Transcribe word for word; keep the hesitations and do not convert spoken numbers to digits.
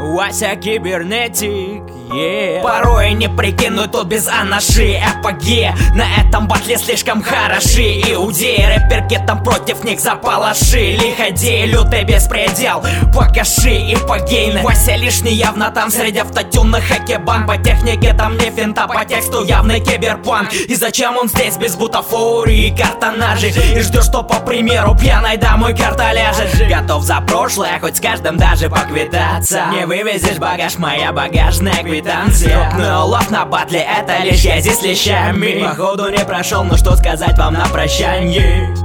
Вася кибернетик, yeah. Порой не прикинуть тут без анаши. Апогея на этом батле слишком хороши. Иудеи, рэперки там против них заполоши. Лиходеи, лютый беспредел, покаши и погейны. Вася лишний явно там среди автотюнных хакебан. По технике там не финта, по тексту явный киберпанк. И зачем он здесь без бутафории и картонажей? И ждешь, что по примеру пьяной домой карта ляжет. Готов за прошлое, хоть с каждым даже поквитаться. Не вывезешь багаж, моя багажная квитанция. Крупный улов на батле, это лишь я здесь лещами. Походу не прошел, но что сказать вам на прощанье.